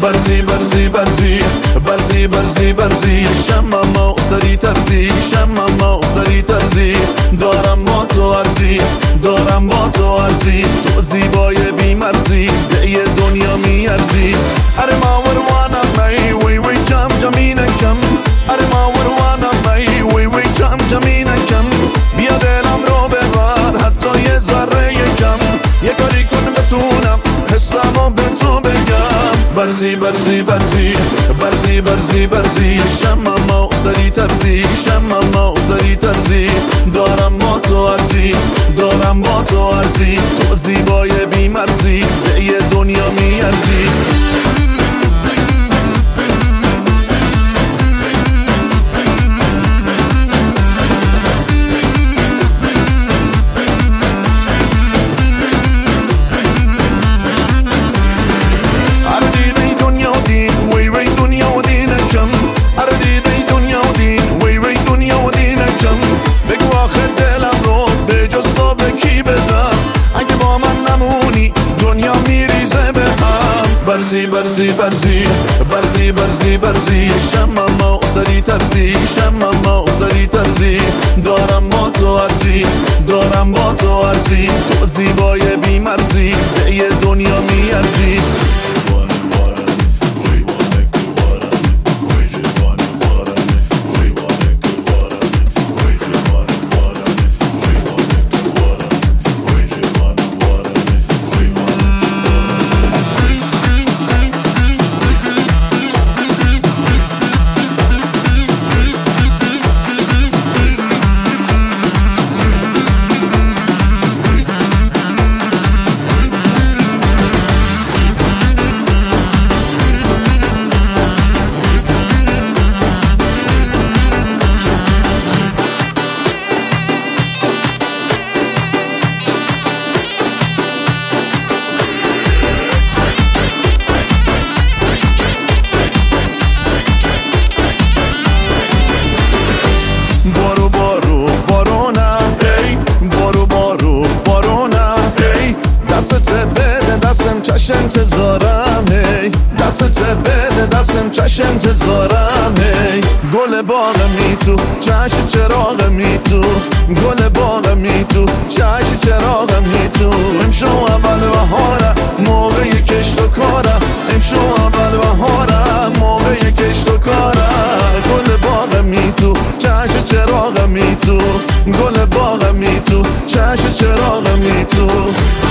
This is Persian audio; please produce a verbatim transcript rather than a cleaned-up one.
برزی برزی برزی برزی برزی برزی شمم و سری ترزی شمم و سری ترزی دارم با تو ارزی دارم با تو ارزی تو زیبای بی مرزی به یه دنیا میارزی اره ما وروانم می وی وی جم جمینکم اره ما وروانم می وی وی جم جمینکم بیا دلم رو ببر حتی یه ذره کم یه کاری کن بتونم حسمو به تو بگم برزی برزی برزی برزی برزی برزی شمم و سری ترزی شمم و سری ترزی دارم با تو ارزی دارم با تو ارزی تو زیبای بی مرزی به یه دنیا میارزی برزی برزی برزی برزی برزی برزی شمم و سری ترزی شمم و سری ترزی دارم با تو ارزی دارم با تو ارزی تو زیبای بی مرزی به یه دنیا میارزی چش انتظارم هی دستت بده دستم چش انتظارم هی گل باغ می تو چش چراغ می تو گل باغ می تو چش چراغ می تو امشو اول بهاره موقع کشت و کاره امشو اول بهاره موقع کشت و کاره گل باغ می تو چش چراغ می تو گل باغ می تو چش چراغ می تو